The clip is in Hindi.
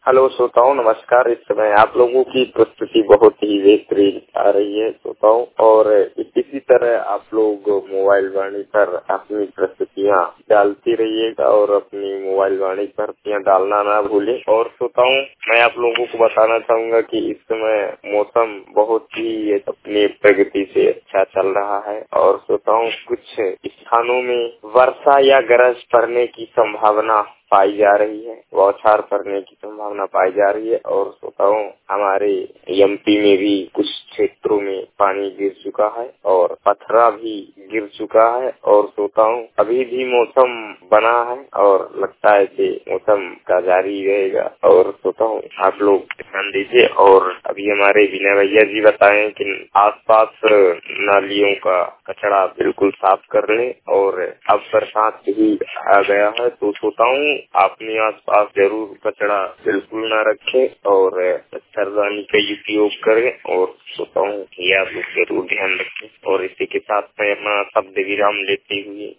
हेलो श्रोताओं, नमस्कार। इस समय आप लोगों की प्रस्तुति बहुत ही बेहतरीन आ रही है श्रोताओं, और इसी तरह आप लोग मोबाइल वाणी पर अपनी प्रस्तुतियाँ डालती रहिएगा और अपनी मोबाइल वाणी पर डालना ना भूलें। और श्रोताओं, मैं आप लोगों को बताना चाहूँगा कि इस समय मौसम बहुत ही अपनी प्रगति से अच्छा चल रहा है और श्रोताओं, कुछ स्थानों में वर्षा या गरज पड़ने की संभावना पाई जा रही है, बौछार पड़ने की संभावना पाई जा रही है। और श्रोताओं, हमारे एमपी में भी कुछ क्षेत्रों में पानी गिर चुका है और पथरा भी गिर चुका है। और श्रोताओं, अभी भी मौसम बना है और लगता है कि मौसम का जारी रहेगा। और श्रोताओं, आप लोग ध्यान दीजिए। और अभी हमारे विनय भैया जी बताएं कि आसपास नालियों का कचरा बिल्कुल साफ कर लें। और अब बरसात भी आ गया है तो श्रोताओं, अपने आसपास जरूर कचरा बिल्कुल ना रखें और मच्छरदानी का उपयोग करें। और श्रोताओं, ये आप लोग जरूर ध्यान रखें। और इसी के साथ मैं अपना शब्द विराम लेते हुए